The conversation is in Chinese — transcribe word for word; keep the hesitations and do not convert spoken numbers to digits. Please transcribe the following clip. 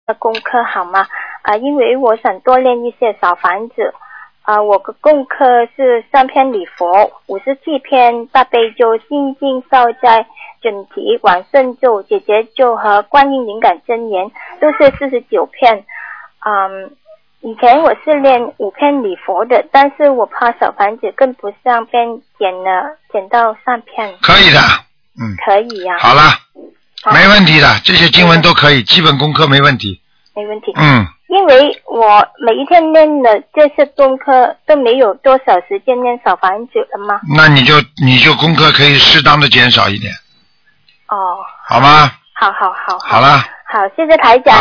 功课好吗？啊、呃，因为我想多练一些小房子。啊、呃，我的功课是三篇礼佛，五十七篇大悲咒、心经、消灾准提、往生咒、解结咒和观音灵感真言，都是四十九篇。嗯，以前我是练五篇礼佛的，但是我怕小房子跟不上，便减了，减到三篇。 可以的，嗯， 可以呀、啊。 好了，没问题的，这些经文都可以，基本功课没问题。 没问题。 嗯。 因为我每一天练的这些功课都没有多少时间练小房子了吗？ 那你就你就功课可以适当的减少一点。 哦。 好吗？ 好好好好。 好了。 好，谢谢台长。